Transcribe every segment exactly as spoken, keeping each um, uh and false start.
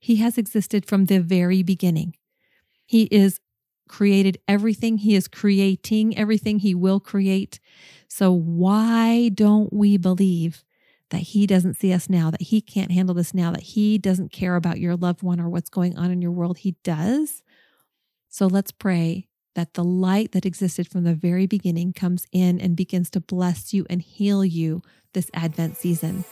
He has existed from the very beginning. He is created everything. He is creating everything. He will create. So why don't we believe that he doesn't see us now, that he can't handle this now, that he doesn't care about your loved one or what's going on in your world? He does. So let's pray that the light that existed from the very beginning comes in and begins to bless you and heal you this Advent season.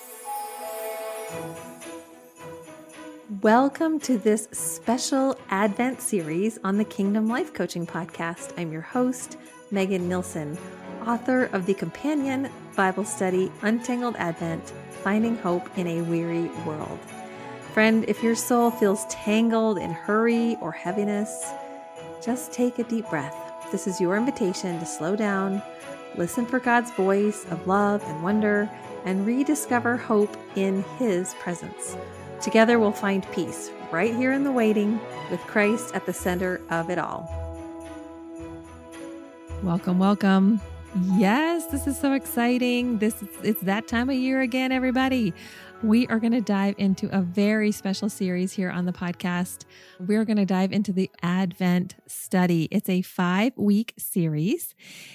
Welcome to this special Advent series on the Kingdom Life Coaching Podcast. I'm your host, Megan Nilsson, author of the companion Bible study, Untangled Advent, Finding Hope in a Weary World. Friend, if your soul feels tangled in hurry or heaviness, just take a deep breath. This is your invitation to slow down, listen for God's voice of love and wonder, and rediscover hope in His presence. Together we'll find peace right here in the waiting with Christ at the center of it all. Welcome, welcome. Yes, this is so exciting. This is, it's that time of year again, everybody. We are going to dive into a very special series here on the podcast. We're going to dive into the Advent study. It's a five-week series,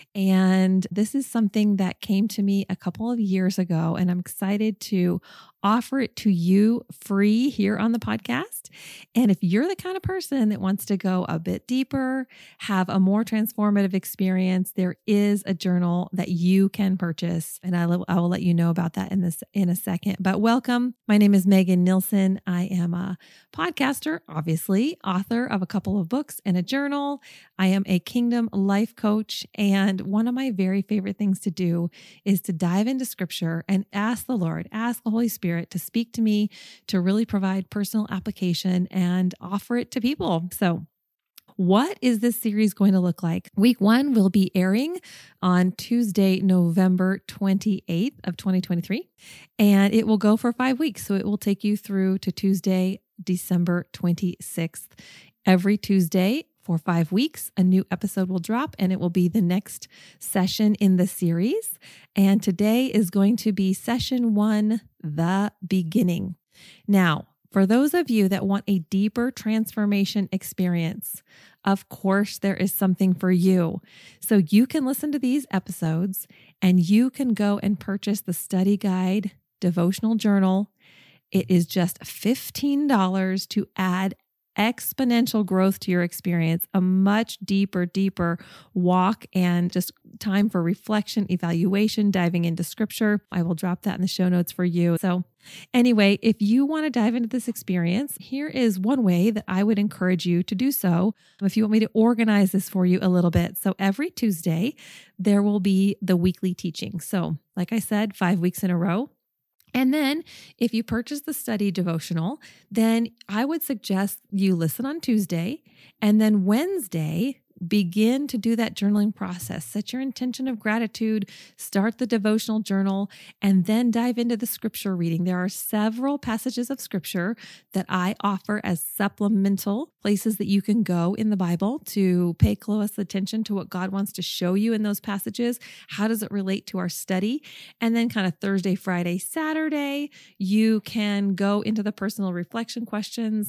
and this is something that came to me a couple of years ago, and I'm excited to offer it to you free here on the podcast. And if you're the kind of person that wants to go a bit deeper, have a more transformative experience, there is a journal that you can purchase. And I will, I will let you know about that in this in a second. But welcome. My name is Megan Nilsson. I am a podcaster, obviously, author of a couple of books and a journal. I am a Kingdom Life Coach. And one of my very favorite things to do is to dive into Scripture and ask the Lord, ask the Holy Spirit to speak to me, to really provide personal application and offer it to people. So what is this series going to look like? Week one will be airing on Tuesday, November twenty-eighth of twenty twenty-three, and it will go for five weeks. So it will take you through to Tuesday, December twenty-sixth. Every Tuesday for five weeks, a new episode will drop, and it will be the next session in the series. And today is going to be session one, the beginning. Now, for those of you that want a deeper transformation experience, of course, there is something for you. So you can listen to these episodes and you can go and purchase the study guide devotional journal. It is just fifteen dollars to add exponential growth to your experience, a much deeper, deeper walk and just time for reflection, evaluation, diving into Scripture. I will drop that in the show notes for you. So anyway, if you want to dive into this experience, here is one way that I would encourage you to do so. If you want me to organize this for you a little bit. So every Tuesday, there will be the weekly teaching. So like I said, five weeks in a row. And then if you purchase the study devotional, then I would suggest you listen on Tuesday, and then Wednesday, begin to do that journaling process. Set your intention of gratitude, start the devotional journal, and then dive into the Scripture reading. There are several passages of Scripture that I offer as supplemental places that you can go in the Bible to pay close attention to what God wants to show you in those passages. How does it relate to our study? And then kind of Thursday, Friday, Saturday, you can go into the personal reflection questions.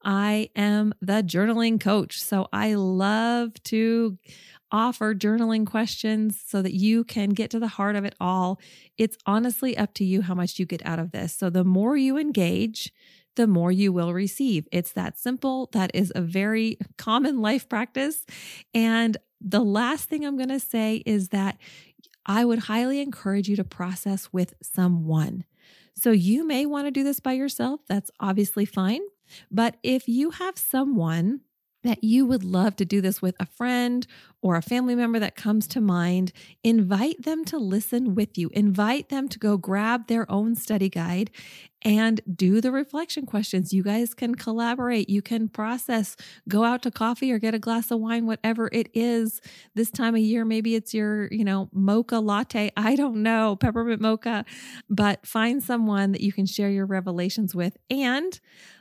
I am the journaling coach, so I love to offer journaling questions so that you can get to the heart of it all. It's honestly up to you how much you get out of this. So the more you engage, the more you will receive. It's that simple. That is a very common life practice. And the last thing I'm going to say is that I would highly encourage you to process with someone. So you may want to do this by yourself. That's obviously fine. But if you have someone that you would love to do this with, a friend or a family member that comes to mind, invite them to listen with you. Invite them to go grab their own study guide and do the reflection questions. You guys can collaborate. You can process, go out to coffee or get a glass of wine, whatever it is this time of year. Maybe it's your, you know, mocha latte. I don't know, peppermint mocha, but find someone that you can share your revelations with. And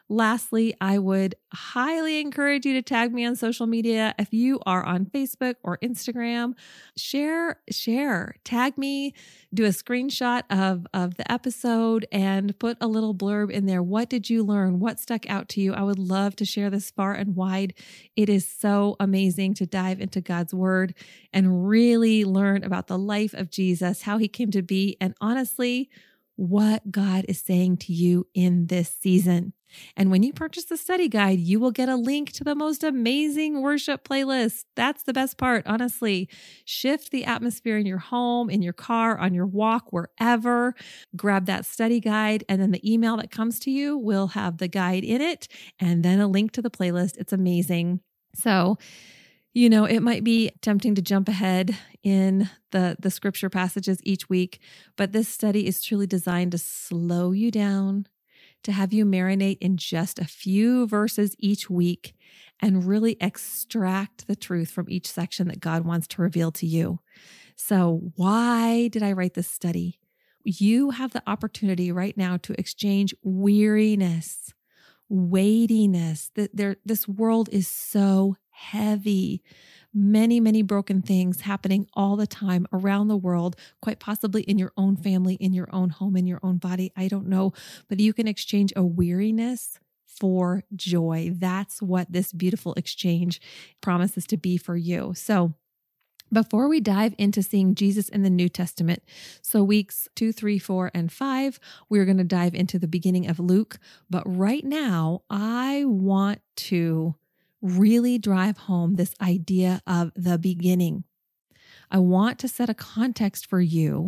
Lastly, I would highly encourage you to tag me on social media. If you are on Facebook or Instagram, share, share, tag me, do a screenshot of, of the episode and put a little blurb in there. What did you learn? What stuck out to you? I would love to share this far and wide. It is so amazing to dive into God's word and really learn about the life of Jesus, how he came to be, and honestly, what God is saying to you in this season. And when you purchase the study guide, you will get a link to the most amazing worship playlist. That's the best part, honestly. Shift the atmosphere in your home, in your car, on your walk, wherever. Grab that study guide, and then the email that comes to you will have the guide in it and then a link to the playlist. It's amazing. So, you know, it might be tempting to jump ahead in the, the scripture passages each week, but this study is truly designed to slow you down, to have you marinate in just a few verses each week and really extract the truth from each section that God wants to reveal to you. So why did I write this study? You have the opportunity right now to exchange weariness, weightiness. That there, this world is so heavy. Many, many broken things happening all the time around the world, quite possibly in your own family, in your own home, in your own body. I don't know, but you can exchange a weariness for joy. That's what this beautiful exchange promises to be for you. So before we dive into seeing Jesus in the New Testament, so weeks two, three, four, and five, we're going to dive into the beginning of Luke. But right now, I want to really drive home this idea of the beginning. I want to set a context for you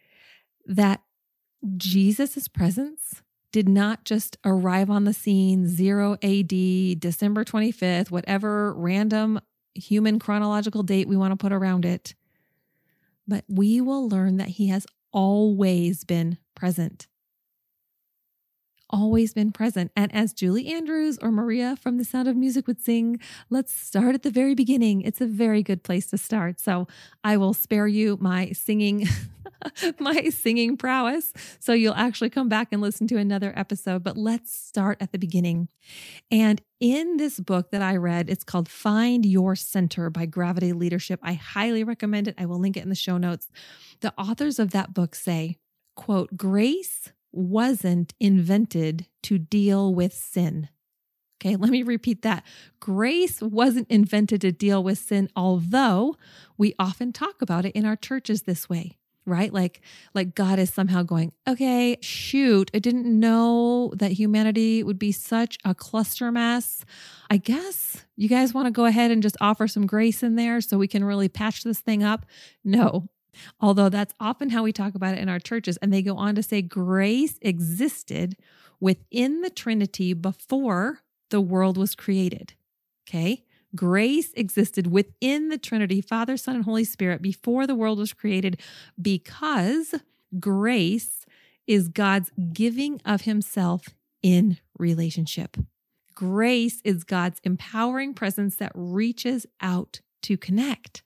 that Jesus' presence did not just arrive on the scene zero A D, December twenty-fifth, whatever random human chronological date we want to put around it, but we will learn that he has always been present. Always been present. And as Julie Andrews or Maria from The Sound of Music would sing, let's start at the very beginning. It's a very good place to start. So I will spare you my singing, my singing prowess. So you'll actually come back and listen to another episode, but let's start at the beginning. And in this book that I read, it's called Find Your Center by Gravity Leadership. I highly recommend it. I will link it in the show notes. The authors of that book say, quote, "Grace wasn't invented to deal with sin." Okay, let me repeat that. Grace wasn't invented to deal with sin, although we often talk about it in our churches this way, right? Like, like God is somehow going, okay, shoot, I didn't know that humanity would be such a cluster mess. I guess you guys want to go ahead and just offer some grace in there so we can really patch this thing up? No. Although that's often how we talk about it in our churches. And they go on to say grace existed within the Trinity before the world was created. Okay? Grace existed within the Trinity, Father, Son, and Holy Spirit before the world was created, because grace is God's giving of himself in relationship. Grace is God's empowering presence that reaches out to connect.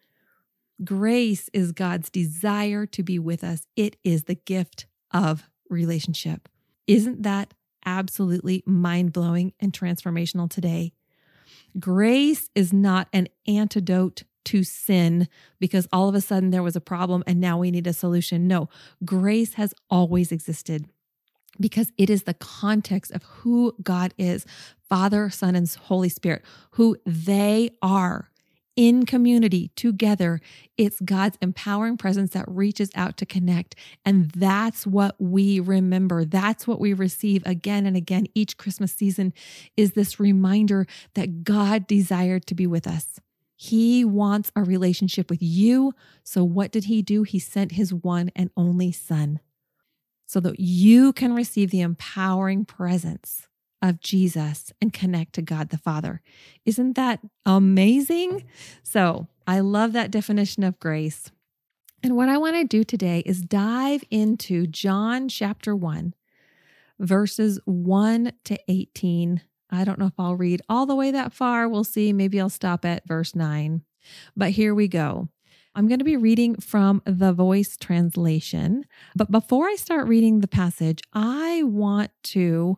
Grace is God's desire to be with us. It is the gift of relationship. Isn't that absolutely mind-blowing and transformational today? Grace is not an antidote to sin because all of a sudden there was a problem and now we need a solution. No, grace has always existed because it is the context of who God is, Father, Son, and Holy Spirit, who they are. In community, together, it's God's empowering presence that reaches out to connect. And that's what we remember. That's what we receive again and again each Christmas season, is this reminder that God desired to be with us. He wants a relationship with you. So what did he do? He sent his one and only Son so that you can receive the empowering presence of Jesus and connect to God the Father. Isn't that amazing? So I love that definition of grace. And what I want to do today is dive into John chapter one, verses one to eighteen. I don't know if I'll read all the way that far. We'll see. Maybe I'll stop at verse nine. But here we go. I'm going to be reading from the Voice translation. But before I start reading the passage, I want to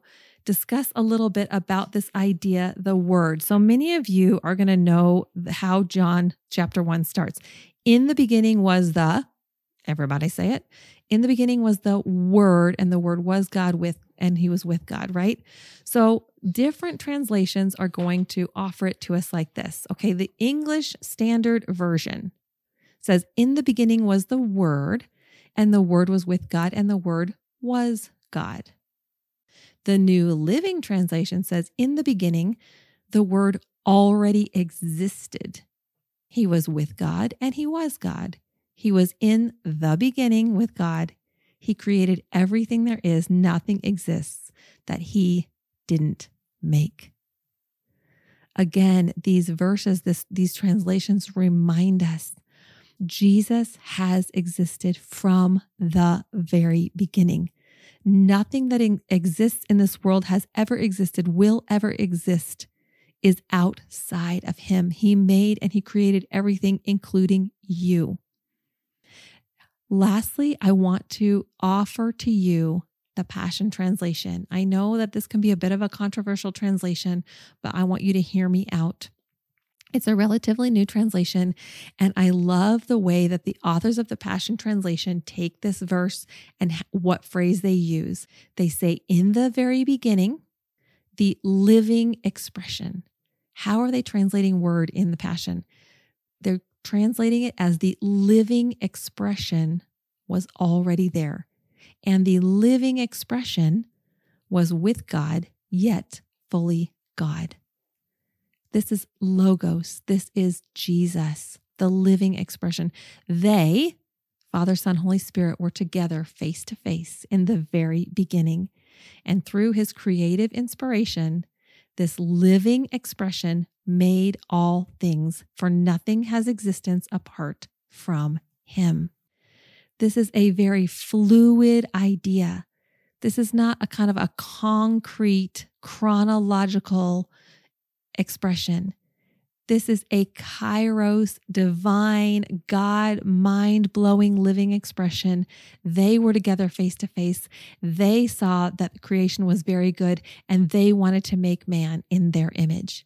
discuss a little bit about this idea, the word. So many of you are going to know how John chapter one starts. In the beginning was the, everybody say it. In the beginning was the Word, and the Word was God with, and he was with God, right? So different translations are going to offer it to us like this. Okay, the English Standard Version says, in the beginning was the Word, and the Word was with God, and the Word was God. The New Living Translation says, in the beginning, the Word already existed. He was with God, and he was God. He was in the beginning with God. He created everything there is. Nothing exists that he didn't make. Again, these verses, this, these translations remind us Jesus has existed from the very beginning. Nothing that in, exists in this world has ever existed, will ever exist, is outside of him. He made and he created everything, including you. Lastly, I want to offer to you the Passion Translation. I know that this can be a bit of a controversial translation, but I want you to hear me out. It's a relatively new translation, and I love the way that the authors of the Passion Translation take this verse and what phrase they use. They say, in the very beginning, the living expression. How are they translating word in the Passion? They're translating it as the living expression was already there. And the living expression was with God, yet fully God. This is Logos. This is Jesus, the living expression. They, Father, Son, Holy Spirit, were together face to face in the very beginning. And through his creative inspiration, this living expression made all things, for nothing has existence apart from him. This is a very fluid idea. This is not a kind of a concrete, chronological expression. This is a kairos, divine, God, mind-blowing living expression. They were together face to face. They saw that creation was very good, and they wanted to make man in their image.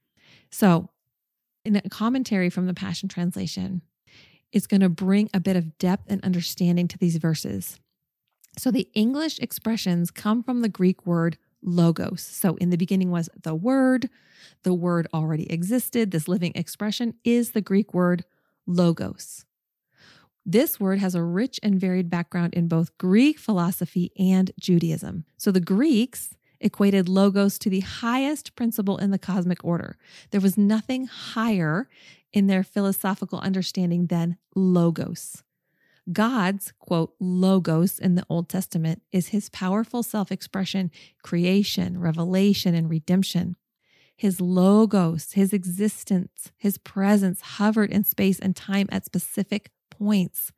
So, in a commentary from the Passion Translation, it's going to bring a bit of depth and understanding to these verses. So, the English expressions come from the Greek word logos. So, in the beginning was the Word. The Word already existed. This living expression is the Greek word logos. This word has a rich and varied background in both Greek philosophy and Judaism. So the Greeks equated logos to the highest principle in the cosmic order. There was nothing higher in their philosophical understanding than logos. God's, quote, logos in the Old Testament is his powerful self-expression, creation, revelation, and redemption. His logos, his existence, his presence hovered in space and time at specific points.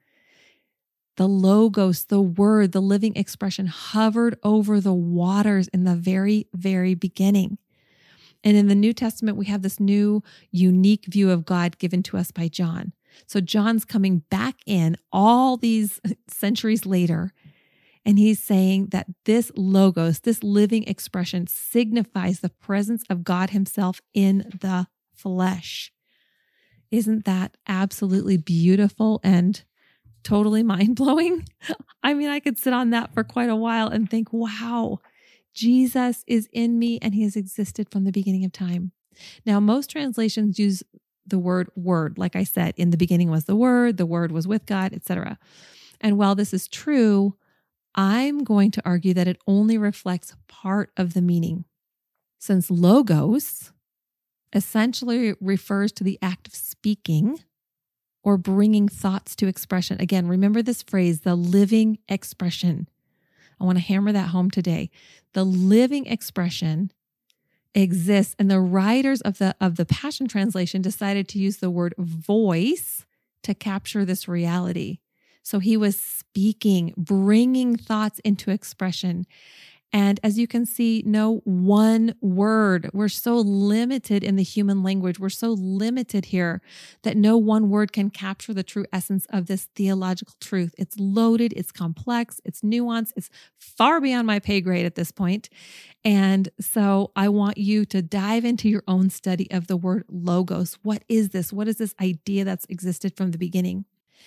The logos, the word, the living expression hovered over the waters in the very, very beginning. And in the New Testament, we have this new unique view of God given to us by John. So John's coming back in all these centuries later, and he's saying that this logos, this living expression, signifies the presence of God himself in the flesh. Isn't that absolutely beautiful and totally mind-blowing? I mean, I could sit on that for quite a while and think, wow, Jesus is in me and he has existed from the beginning of time. Now, most translations use the word word. Like I said, in the beginning was the Word, the Word was with God, et cetera. And while this is true, I'm going to argue that it only reflects part of the meaning, since logos essentially refers to the act of speaking or bringing thoughts to expression. Again, remember this phrase, the living expression. I want to hammer that home today. The living expression exists, and the writers of the of the Passion Translation decided to use the word voice to capture this reality. So he was speaking, bringing thoughts into expression. And as you can see, no one word. We're so limited in the human language. We're so limited here that no one word can capture the true essence of this theological truth. It's loaded, it's complex, it's nuanced, it's far beyond my pay grade at this point. And so I want you to dive into your own study of the word logos. What is this? What is this idea that's existed from the beginning?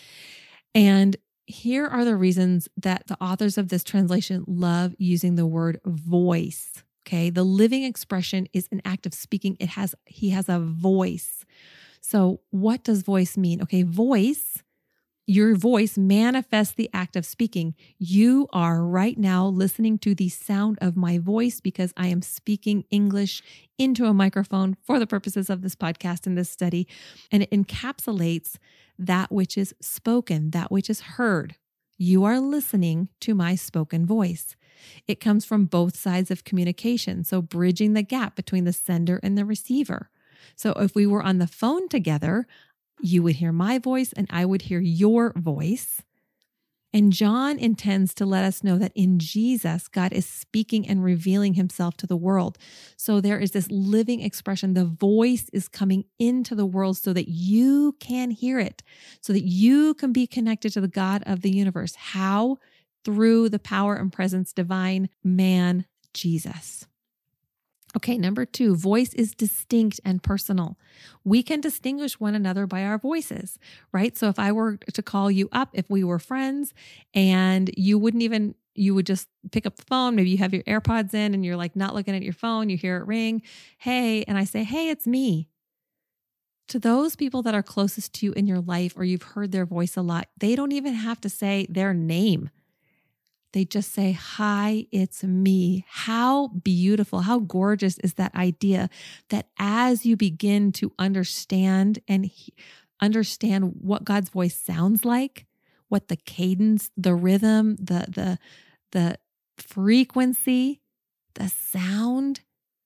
And here are the reasons that the authors of this translation love using the word voice. Okay. The living expression is an act of speaking. It has, he has a voice. So what does voice mean? Okay. Voice, your voice manifests the act of speaking. You are right now listening to the sound of my voice because I am speaking English into a microphone for the purposes of this podcast and this study. And it encapsulates that which is spoken, that which is heard. You are listening to my spoken voice. It comes from both sides of communication, so bridging the gap between the sender and the receiver. So if we were on the phone together, you would hear my voice and I would hear your voice. And John intends to let us know that in Jesus, God is speaking and revealing himself to the world. So there is this living expression. The voice is coming into the world so that you can hear it, so that you can be connected to the God of the universe. How? Through the power and presence divine man, Jesus. Okay, number two, voice is distinct and personal. We can distinguish one another by our voices, right? So if I were to call you up, if we were friends and you wouldn't even, you would just pick up the phone, maybe you have your AirPods in and you're like not looking at your phone, you hear it ring, hey, and I say, hey, it's me. To those people that are closest to you in your life or you've heard their voice a lot, they don't even have to say their name. They just say, hi, it's me. How beautiful, how gorgeous is that idea that as you begin to understand and he, understand what God's voice sounds like, what the cadence, the rhythm, the, the, the frequency, the sound,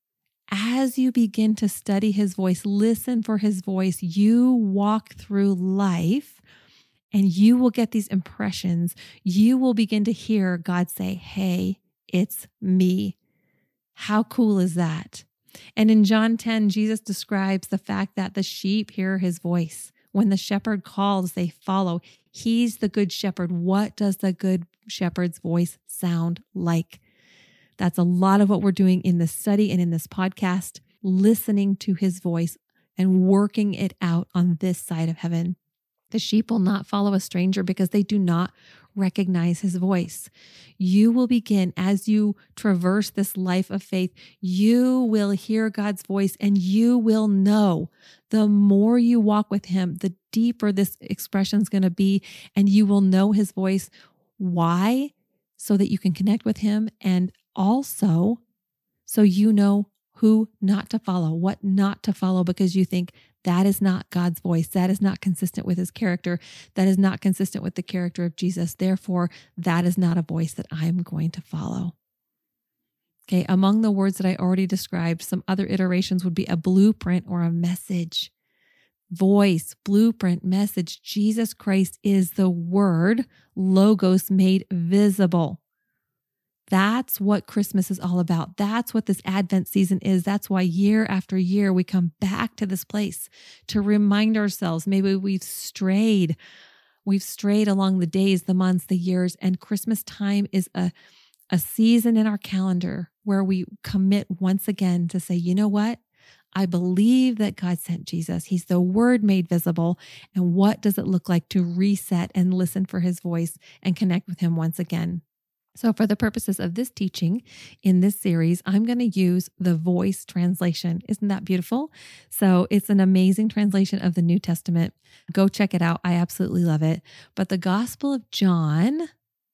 as you begin to study his voice, listen for his voice, you walk through life and you will get these impressions. You will begin to hear God say, hey, it's me. How cool is that? And in John ten, Jesus describes the fact that the sheep hear his voice. When the shepherd calls, they follow. He's the good shepherd. What does the good shepherd's voice sound like? That's a lot of what we're doing in this study and in this podcast, listening to his voice and working it out on this side of heaven. The sheep will not follow a stranger because they do not recognize his voice. You will begin, as you traverse this life of faith, you will hear God's voice and you will know. The more you walk with him, the deeper this expression is going to be, and you will know his voice. Why? So that you can connect with him, and also so you know who not to follow, what not to follow, because you think that is not God's voice. That is not consistent with his character. That is not consistent with the character of Jesus. Therefore, that is not a voice that I'm going to follow. Okay, among the words that I already described, some other iterations would be a blueprint or a message. Voice, blueprint, message. Jesus Christ is the word, logos made visible. That's what Christmas is all about. That's what this Advent season is. That's why year after year we come back to this place to remind ourselves. Maybe we've strayed. We've strayed along the days, the months, the years, and Christmas time is a, a season in our calendar where we commit once again to say, you know what? I believe that God sent Jesus. He's the word made visible. And what does it look like to reset and listen for his voice and connect with him once again? So for the purposes of this teaching in this series, I'm going to use the Voice translation. Isn't that beautiful? So it's an amazing translation of the New Testament. Go check it out. I absolutely love it. But the Gospel of John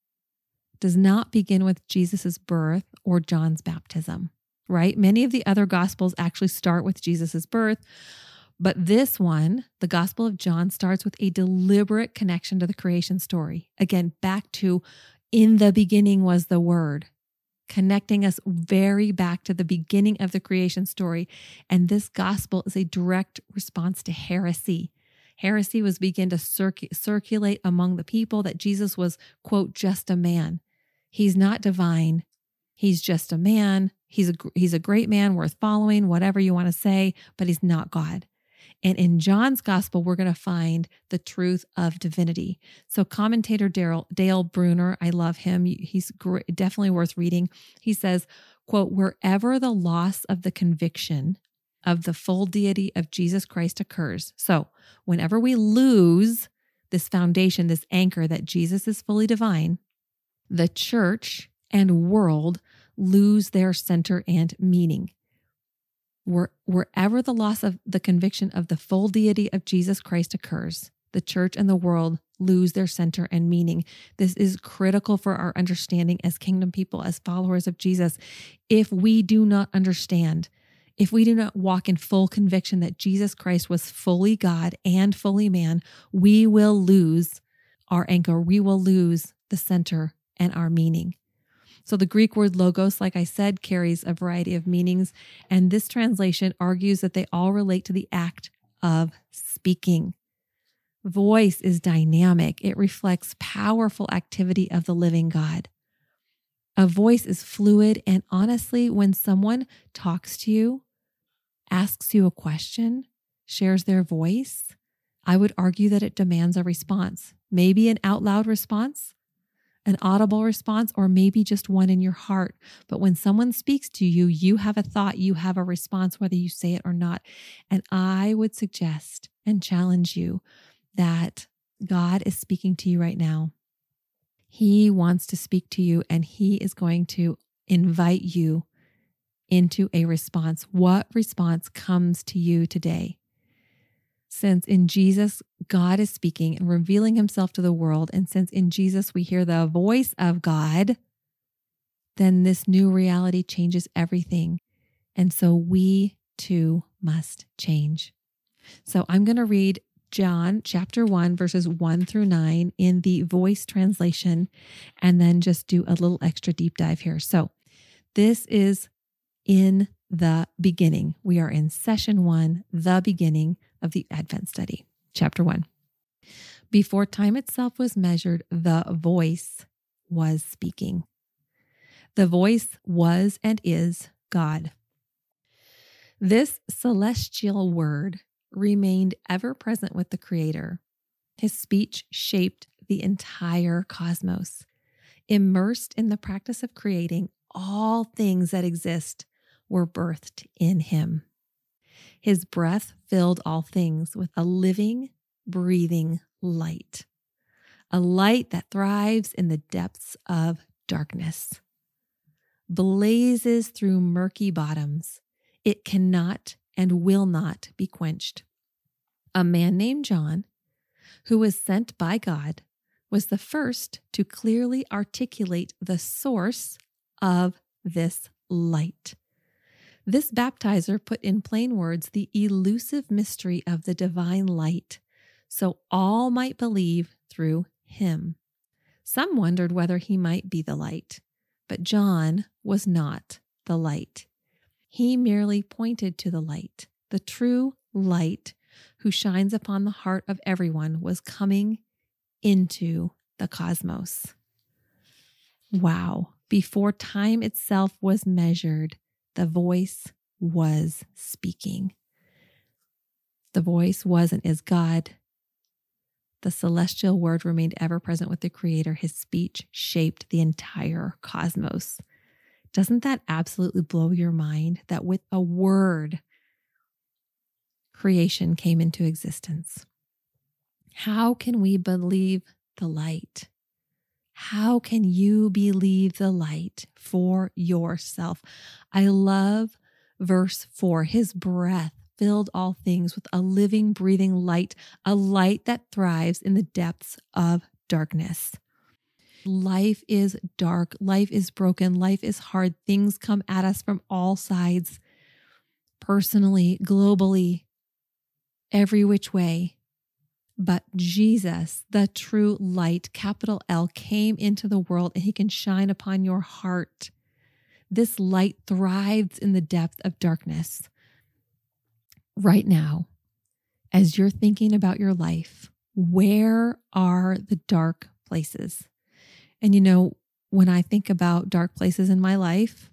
does not begin with Jesus's birth or John's baptism, right? Many of the other Gospels actually start with Jesus's birth. But this one, the Gospel of John, starts with a deliberate connection to the creation story. Again, back to in the beginning was the Word, connecting us very back to the beginning of the creation story. And this gospel is a direct response to heresy. Heresy was begin to circ- circulate among the people that Jesus was, quote, just a man. He's not divine. He's just a man. He's a, he's a great man worth following, whatever you want to say, but he's not God. And in John's gospel, we're going to find the truth of divinity. So commentator Dale, Dale Bruner, I love him. He's great, definitely worth reading. He says, quote, wherever the loss of the conviction of the full deity of Jesus Christ occurs. So whenever we lose this foundation, this anchor that Jesus is fully divine, the church and world lose their center and meaning. Where, wherever the loss of the conviction of the full deity of Jesus Christ occurs, the church and the world lose their center and meaning. This is critical for our understanding as kingdom people, as followers of Jesus. If we do not understand, if we do not walk in full conviction that Jesus Christ was fully God and fully man, we will lose our anchor. We will lose the center and our meaning. So the Greek word logos, like I said, carries a variety of meanings, and this translation argues that they all relate to the act of speaking. Voice is dynamic. It reflects powerful activity of the living God. A voice is fluid, and honestly, when someone talks to you, asks you a question, shares their voice, I would argue that it demands a response, maybe an out loud response, an audible response, or maybe just one in your heart. But when someone speaks to you, you have a thought, you have a response, whether you say it or not. And I would suggest and challenge you that God is speaking to you right now. He wants to speak to you, and he is going to invite you into a response. What response comes to you today? Since in Jesus, God is speaking and revealing himself to the world, and since in Jesus we hear the voice of God, then this new reality changes everything. And so we too must change. So I'm going to read John chapter one, verses one through nine in the Voice translation, and then just do a little extra deep dive here. So this is in the beginning. We are in session one, the beginning of the Advent study. Chapter one. Before time itself was measured, the voice was speaking. The voice was and is God. This celestial word remained ever present with the Creator. His speech shaped the entire cosmos. Immersed in the practice of creating, all things that exist were birthed in him. His breath filled all things with a living, breathing light, a light that thrives in the depths of darkness, blazes through murky bottoms. It cannot and will not be quenched. A man named John, who was sent by God, was the first to clearly articulate the source of this light. This baptizer put in plain words the elusive mystery of the divine light, so all might believe through him. Some wondered whether he might be the light, but John was not the light. He merely pointed to the light. The true light who shines upon the heart of everyone was coming into the cosmos. Wow. Before time itself was measured, the voice was speaking. The voice was and is God. The celestial word remained ever present with the Creator. His speech shaped the entire cosmos. Doesn't that absolutely blow your mind that with a word, creation came into existence? How can we believe the light? How can you believe the light for yourself? I love verse four. His breath filled all things with a living, breathing light, a light that thrives in the depths of darkness. Life is dark. Life is broken. Life is hard. Things come at us from all sides, personally, globally, every which way. But Jesus, the true light, capital L, came into the world, and he can shine upon your heart. This light thrives in the depth of darkness. Right now, as you're thinking about your life, where are the dark places? And you know, when I think about dark places in my life,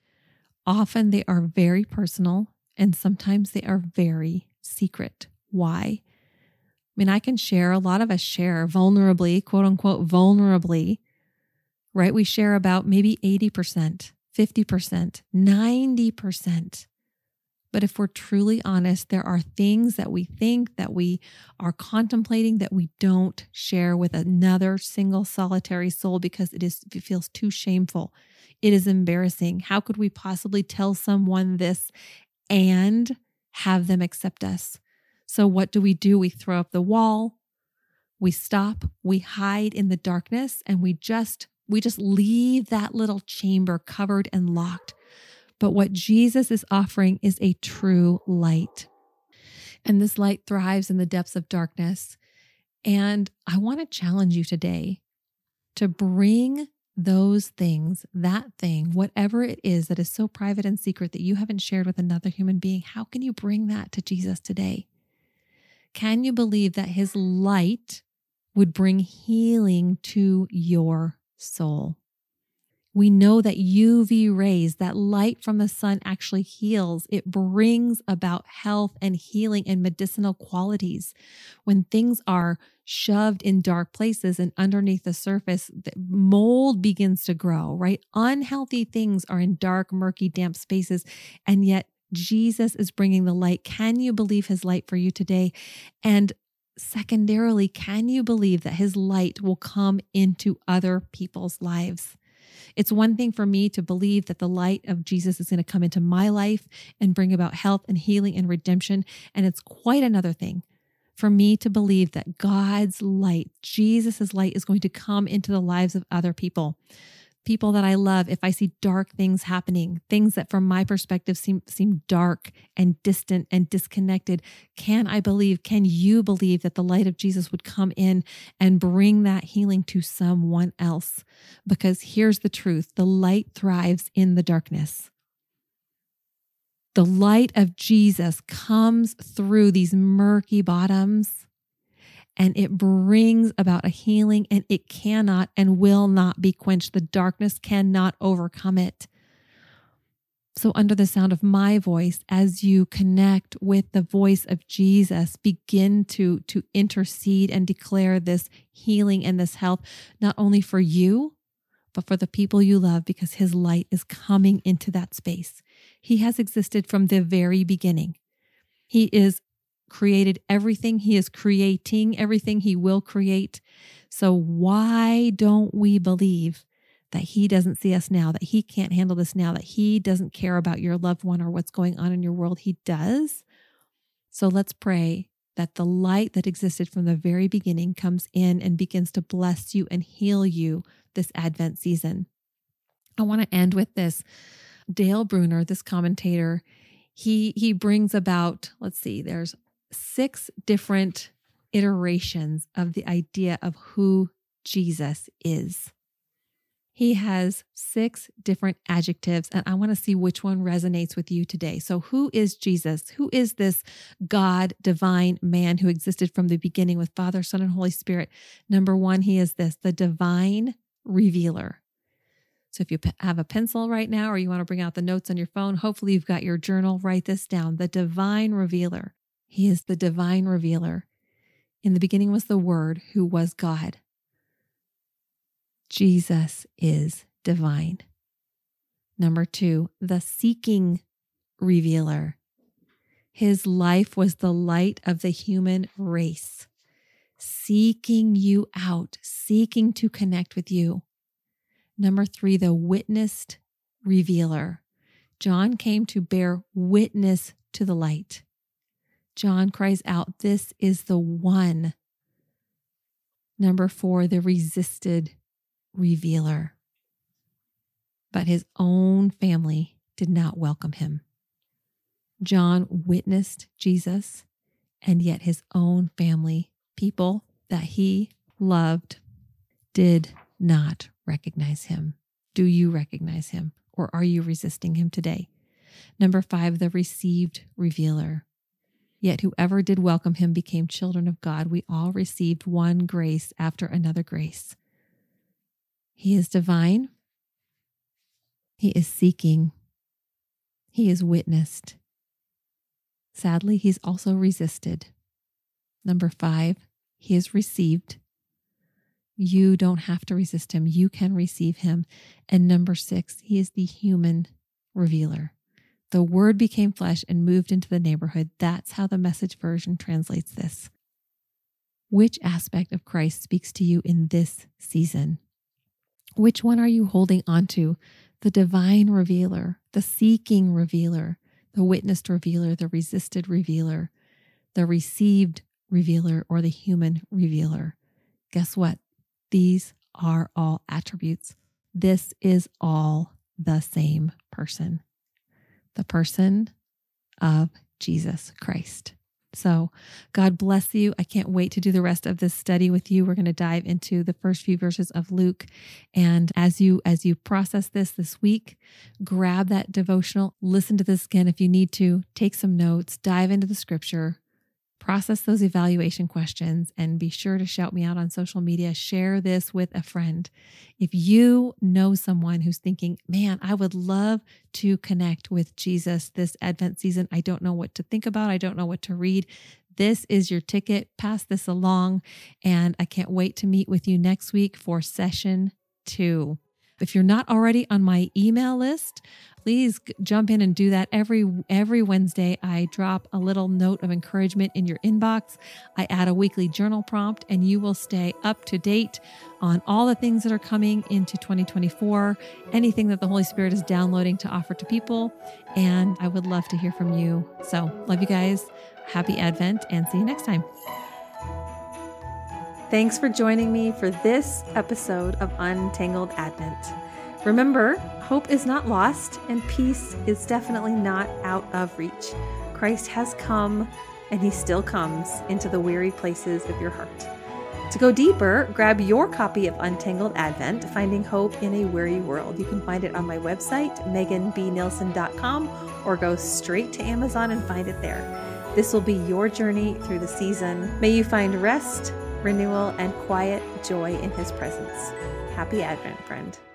often they are very personal and sometimes they are very secret. Why? I mean, I can share, a lot of us share vulnerably, quote unquote, vulnerably, right? We share about maybe eighty percent, fifty percent, ninety percent. But if we're truly honest, there are things that we think, that we are contemplating, that we don't share with another single solitary soul because it is it feels too shameful. It is embarrassing. How could we possibly tell someone this and have them accept us? So what do we do? We throw up the wall, we stop, we hide in the darkness, and we just we just leave that little chamber covered and locked. But what Jesus is offering is a true light. And this light thrives in the depths of darkness. And I want to challenge you today to bring those things, that thing, whatever it is that is so private and secret that you haven't shared with another human being, how can you bring that to Jesus today? Can you believe that his light would bring healing to your soul? We know that U V rays, that light from the sun actually heals. It brings about health and healing and medicinal qualities. When things are shoved in dark places and underneath the surface, the mold begins to grow, right? Unhealthy things are in dark, murky, damp spaces, and yet Jesus is bringing the light. Can you believe his light for you today? And secondarily, can you believe that his light will come into other people's lives? It's one thing for me to believe that the light of Jesus is going to come into my life and bring about health and healing and redemption. And it's quite another thing for me to believe that God's light, Jesus's light, is going to come into the lives of other people. People that I love, if I see dark things happening, things that from my perspective seem, seem dark and distant and disconnected, can I believe, can you believe that the light of Jesus would come in and bring that healing to someone else? Because here's the truth, the light thrives in the darkness. The light of Jesus comes through these murky bottoms, and it brings about a healing, and it cannot and will not be quenched. The darkness cannot overcome it. So under the sound of my voice, as you connect with the voice of Jesus, begin to, to intercede and declare this healing and this health, not only for you, but for the people you love, because his light is coming into that space. He has existed from the very beginning. He is created everything. He is creating everything. He will create. So why don't we believe that he doesn't see us now, that he can't handle this now, that he doesn't care about your loved one or what's going on in your world? He does. So let's pray that the light that existed from the very beginning comes in and begins to bless you and heal you this Advent season. I want to end with this. Dale Bruner, this commentator, he he brings about, let's see, there's six different iterations of the idea of who Jesus is. He has six different adjectives, and I want to see which one resonates with you today. So who is Jesus? Who is this God, divine man who existed from the beginning with Father, Son, and Holy Spirit? Number one, he is this, the divine revealer. So if you have a pencil right now, or you want to bring out the notes on your phone, hopefully you've got your journal, write this down. The divine revealer. He is the divine revealer. In the beginning was the Word, who was God. Jesus is divine. Number two, the seeking revealer. His life was the light of the human race, seeking you out, seeking to connect with you. Number three, the witnessed revealer. John came to bear witness to the light. John cries out, "This is the one." Number four, the resisted revealer. But his own family did not welcome him. John witnessed Jesus, and yet his own family, people that he loved, did not recognize him. Do you recognize him, or are you resisting him today? Number five, the received revealer. Yet whoever did welcome him became children of God. We all received one grace after another grace. He is divine. He is seeking. He is witnessed. Sadly, he's also resisted. Number five, he is received. You don't have to resist him. You can receive him. And number six, he is the human revealer. The word became flesh and moved into the neighborhood. That's how the Message version translates this. Which aspect of Christ speaks to you in this season? Which one are you holding on to? The divine revealer, the seeking revealer, the witnessed revealer, the resisted revealer, the received revealer, or the human revealer? Guess what? These are all attributes. This is all the same person, the person of Jesus Christ. So God bless you. I can't wait to do the rest of this study with you. We're going to dive into the first few verses of Luke. And as you as you process this this week, grab that devotional, listen to this again if you need to, take some notes, dive into the scripture, process those evaluation questions, and be sure to shout me out on social media. Share this with a friend. If you know someone who's thinking, man, I would love to connect with Jesus this Advent season. I don't know what to think about. I don't know what to read. This is your ticket. Pass this along. And I can't wait to meet with you next week for session two. If you're not already on my email list, please jump in and do that. Every every Wednesday, I drop a little note of encouragement in your inbox. I add a weekly journal prompt, and you will stay up to date on all the things that are coming into twenty twenty-four, anything that the Holy Spirit is downloading to offer to people. And I would love to hear from you. So love you guys. Happy Advent, and see you next time. Thanks for joining me for this episode of Untangled Advent. Remember, hope is not lost and peace is definitely not out of reach. Christ has come and he still comes into the weary places of your heart. To go deeper, grab your copy of Untangled Advent, Finding Hope in a Weary World. You can find it on my website, megan b nielsen dot com, or go straight to Amazon and find it there. This will be your journey through the season. May you find rest, renewal, and quiet joy in his presence. Happy Advent, friend.